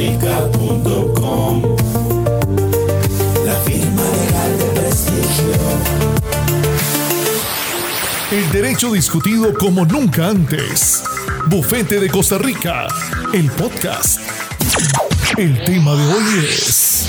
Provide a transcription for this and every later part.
costarrica.com, la firma legal de prestigio. El derecho discutido como nunca antes. Bufete de Costa Rica, el podcast. El tema de hoy es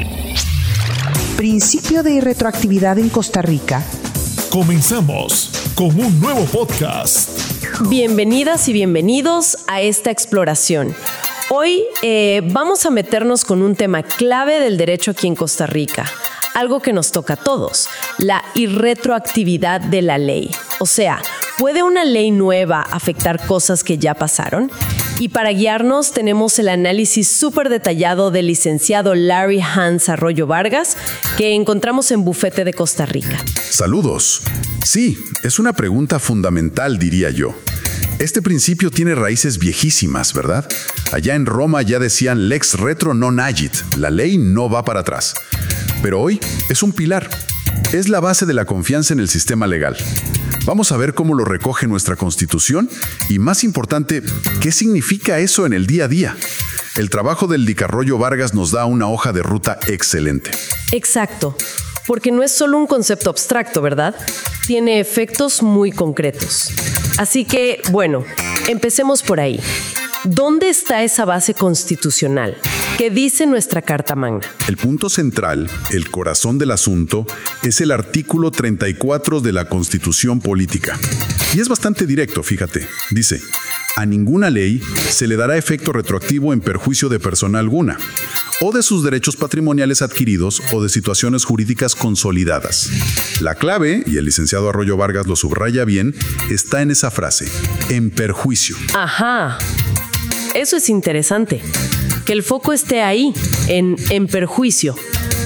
principio de irretroactividad en Costa Rica. Comenzamos con un nuevo podcast. Bienvenidas y bienvenidos a esta exploración. Hoy vamos a meternos con un tema clave del derecho aquí en Costa Rica, algo que nos toca a todos, la irretroactividad de la ley. O sea, ¿puede una ley nueva afectar cosas que ya pasaron? Y para guiarnos tenemos el análisis súper detallado del licenciado Larry Hans Arroyo Vargas, que encontramos en Bufete de Costa Rica. Saludos. Sí, es una pregunta fundamental, diría yo. Este principio tiene raíces viejísimas, ¿verdad? Allá en Roma ya decían lex retro non agit, la ley no va para atrás. Pero hoy es un pilar, es la base de la confianza en el sistema legal. Vamos a ver cómo lo recoge nuestra Constitución y, más importante, qué significa eso en el día a día. El trabajo del Lic Arroyo Vargas nos da una hoja de ruta excelente. Exacto, porque no es solo un concepto abstracto, ¿verdad? Tiene efectos muy concretos. Así que, bueno, empecemos por ahí. ¿Dónde está esa base constitucional? ¿Qué dice nuestra Carta Magna? El punto central, el corazón del asunto, es el artículo 34 de la Constitución Política. Y es bastante directo, fíjate. Dice: a ninguna ley se le dará efecto retroactivo en perjuicio de persona alguna, o de sus derechos patrimoniales adquiridos o de situaciones jurídicas consolidadas. La clave, y el licenciado Arroyo Vargas lo subraya bien, está en esa frase: en perjuicio. Ajá. Eso es interesante, que el foco esté ahí, en perjuicio.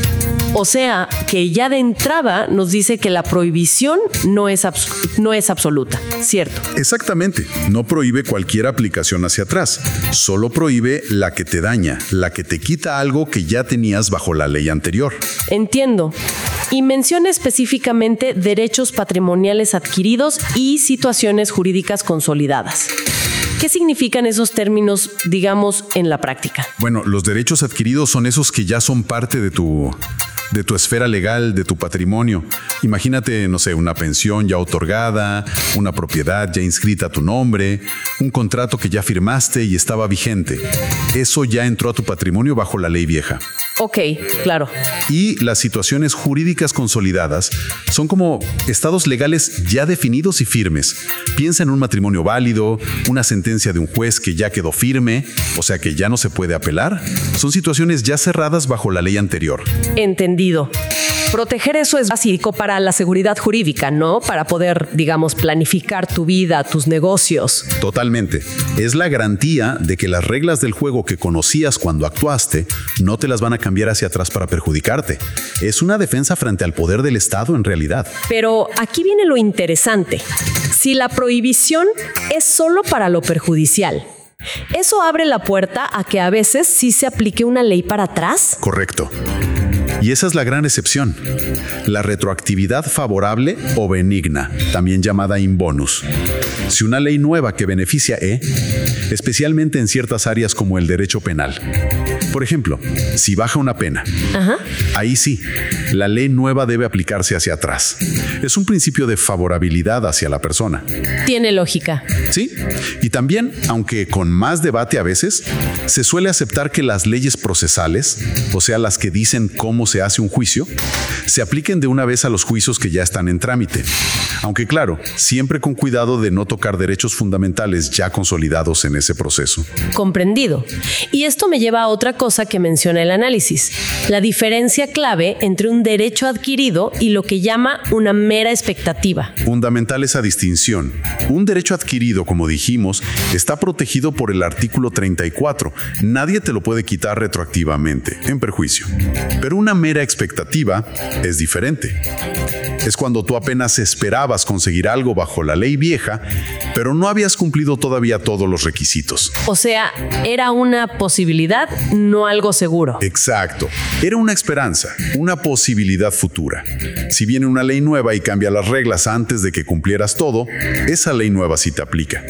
O sea, que ya de entrada nos dice que la prohibición no es absoluta, ¿cierto? Exactamente. No prohíbe cualquier aplicación hacia atrás. Solo prohíbe la que te daña, la que te quita algo que ya tenías bajo la ley anterior. Entiendo. Y menciona específicamente derechos patrimoniales adquiridos y situaciones jurídicas consolidadas. ¿Qué significan esos términos, digamos, en la práctica? Bueno, los derechos adquiridos son esos que ya son parte de tu esfera legal, de tu patrimonio. Imagínate, no sé, una pensión ya otorgada, una propiedad ya inscrita a tu nombre, un contrato que ya firmaste y estaba vigente. Eso ya entró a tu patrimonio bajo la ley vieja. Ok, claro. Y las situaciones jurídicas consolidadas son como estados legales ya definidos y firmes. Piensa en un matrimonio válido, una sentencia de un juez que ya quedó firme, o sea que ya no se puede apelar. Son situaciones ya cerradas bajo la ley anterior. Entendido. Proteger eso es básico para la seguridad jurídica, ¿no? Para poder, digamos, planificar tu vida, tus negocios. Totalmente. Es la garantía de que las reglas del juego que conocías cuando actuaste no te las van a cambiar hacia atrás para perjudicarte. Es una defensa frente al poder del Estado en realidad. Pero aquí viene lo interesante. Si la prohibición es solo para lo perjudicial, ¿eso abre la puerta a que a veces sí se aplique una ley para atrás? Correcto. Y esa es la gran excepción, la retroactividad favorable o benigna, también llamada in bonus. Si una ley nueva que beneficia especialmente en ciertas áreas como el derecho penal. Por ejemplo, si baja una pena, ahí sí, la ley nueva debe aplicarse hacia atrás. Es un principio de favorabilidad hacia la persona. Tiene lógica. Sí, y también, aunque con más debate a veces, se suele aceptar que las leyes procesales, o sea, las que dicen cómo se hace un juicio, se apliquen de una vez a los juicios que ya están en trámite. Aunque claro, siempre con cuidado de no tocar derechos fundamentales ya consolidados en ese proceso. Comprendido. Y esto me lleva a otra cosa que menciona el análisis, la diferencia clave entre un derecho adquirido y lo que llama una mera expectativa. Fundamental esa distinción. Un derecho adquirido, como dijimos, está protegido por el artículo 34. Nadie te lo puede quitar retroactivamente, en perjuicio. Pero una mera expectativa es diferente. Es cuando tú apenas esperabas conseguir algo bajo la ley vieja, pero no habías cumplido todavía todos los requisitos. O sea, era una posibilidad, no algo seguro. Exacto. Era una esperanza, una posibilidad futura. Si viene una ley nueva y cambia las reglas antes de que cumplieras todo, esa ley nueva sí te aplica.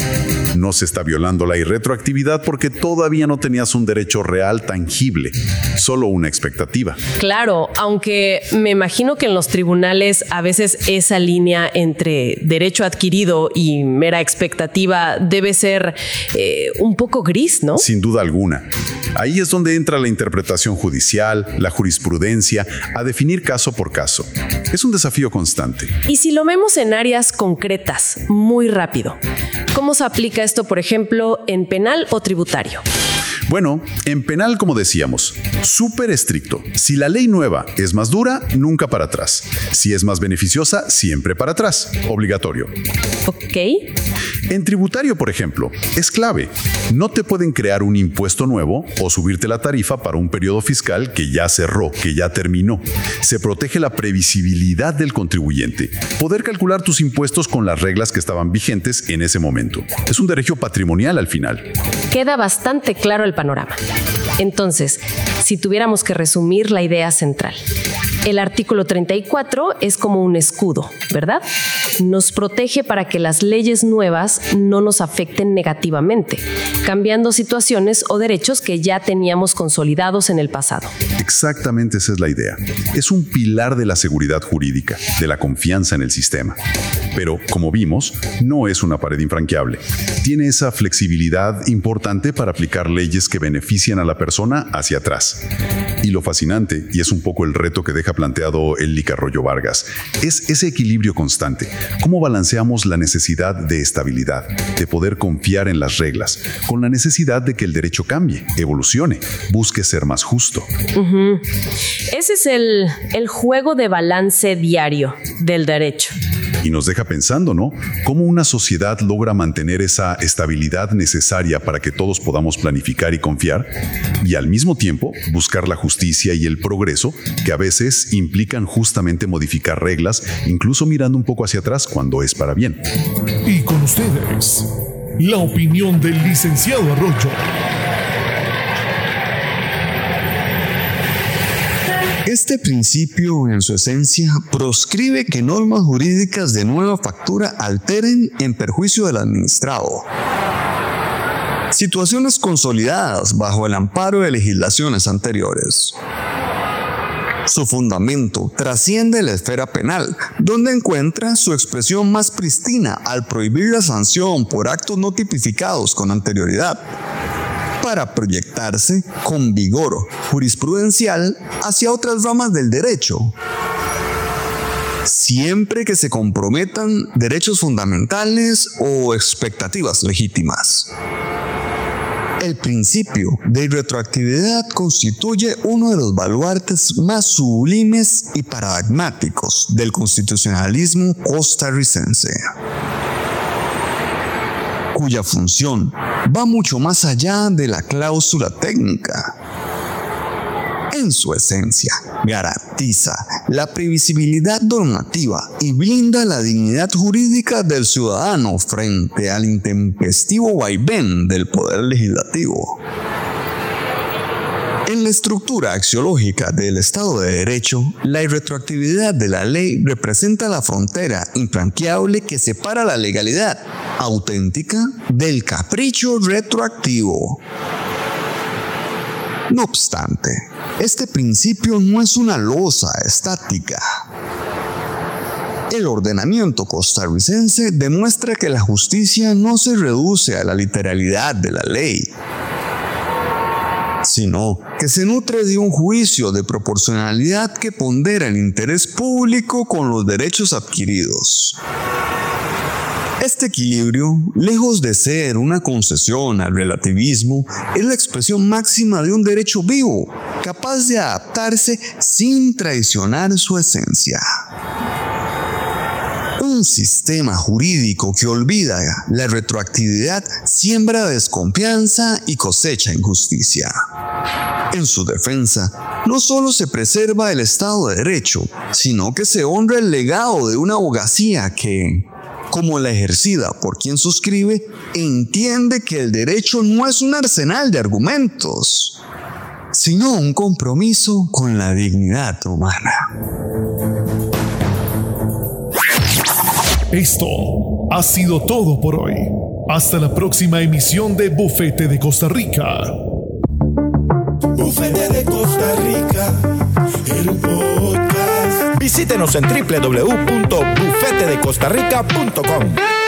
No se está violando la irretroactividad porque todavía no tenías un derecho real tangible, solo una expectativa. Claro, aunque me imagino que en los tribunales a veces esa línea entre derecho adquirido y mera expectativa debe ser un poco gris, ¿no? Sin duda alguna. Ahí es donde entra la interpretación judicial, la jurisprudencia, a definir caso por caso. Es un desafío constante. Y si lo vemos en áreas concretas, muy rápido, ¿cómo se aplica esto, por ejemplo, en penal o tributario? Bueno, en penal, como decíamos, súper estricto. Si la ley nueva es más dura, nunca para atrás. Si es más beneficiosa, siempre para atrás. Obligatorio. Ok. En tributario, por ejemplo, es clave. No te pueden crear un impuesto nuevo o subirte la tarifa para un periodo fiscal que ya cerró, que ya terminó. Se protege la previsibilidad del contribuyente. Poder calcular tus impuestos con las reglas que estaban vigentes en ese momento. Es un derecho patrimonial al final. Queda bastante claro el panorama. Entonces, si tuviéramos que resumir la idea central, el artículo 34 es como un escudo, ¿verdad? Nos protege para que las leyes nuevas no nos afecten negativamente, cambiando situaciones o derechos que ya teníamos consolidados en el pasado. Exactamente esa es la idea. Es un pilar de la seguridad jurídica, de la confianza en el sistema. Pero, como vimos, no es una pared infranqueable. Tiene esa flexibilidad importante para aplicar leyes que benefician a la persona hacia atrás. Y lo fascinante, y es un poco el reto que deja planteado el Lic Arroyo Vargas, es ese equilibrio constante. ¿Cómo balanceamos la necesidad de estabilidad, de poder confiar en las reglas, con la necesidad de que el derecho cambie, evolucione, busque ser más justo? Ese es el juego de balance diario del derecho. Y nos deja pensando, ¿no? ¿Cómo una sociedad logra mantener esa estabilidad necesaria para que todos podamos planificar y confiar? Y al mismo tiempo buscar la justicia y el progreso que a veces implican justamente modificar reglas, incluso mirando un poco hacia atrás cuando es para bien. Y con ustedes, la opinión del licenciado Arroyo. Este principio, en su esencia, proscribe que normas jurídicas de nueva factura alteren en perjuicio del administrado. Situaciones consolidadas bajo el amparo de legislaciones anteriores. Su fundamento trasciende la esfera penal, donde encuentra su expresión más prístina al prohibir la sanción por actos no tipificados con anterioridad, para proyectarse con vigor jurisprudencial hacia otras ramas del derecho, siempre que se comprometan derechos fundamentales o expectativas legítimas. El principio de irretroactividad constituye uno de los baluartes más sublimes y paradigmáticos del constitucionalismo costarricense, cuya función va mucho más allá de la cláusula técnica. En su esencia, garantiza la previsibilidad normativa y blinda la dignidad jurídica del ciudadano frente al intempestivo vaivén del poder legislativo. En la estructura axiológica del Estado de Derecho, la irretroactividad de la ley representa la frontera infranqueable que separa la legalidad auténtica del capricho retroactivo. No obstante, este principio no es una losa estática. El ordenamiento costarricense demuestra que la justicia no se reduce a la literalidad de la ley, sino que se nutre de un juicio de proporcionalidad que pondera el interés público con los derechos adquiridos. Este equilibrio, lejos de ser una concesión al relativismo, es la expresión máxima de un derecho vivo, capaz de adaptarse sin traicionar su esencia. Un sistema jurídico que olvida la retroactividad siembra desconfianza y cosecha injusticia. En su defensa, no solo se preserva el Estado de Derecho, sino que se honra el legado de una abogacía que, como la ejercida por quien suscribe, entiende que el derecho no es un arsenal de argumentos, sino un compromiso con la dignidad humana. Esto ha sido todo por hoy. Hasta la próxima emisión de Bufete de Costa Rica. Bufete de Costa Rica, el podcast. Visítenos en www.bufetedecostarrica.com.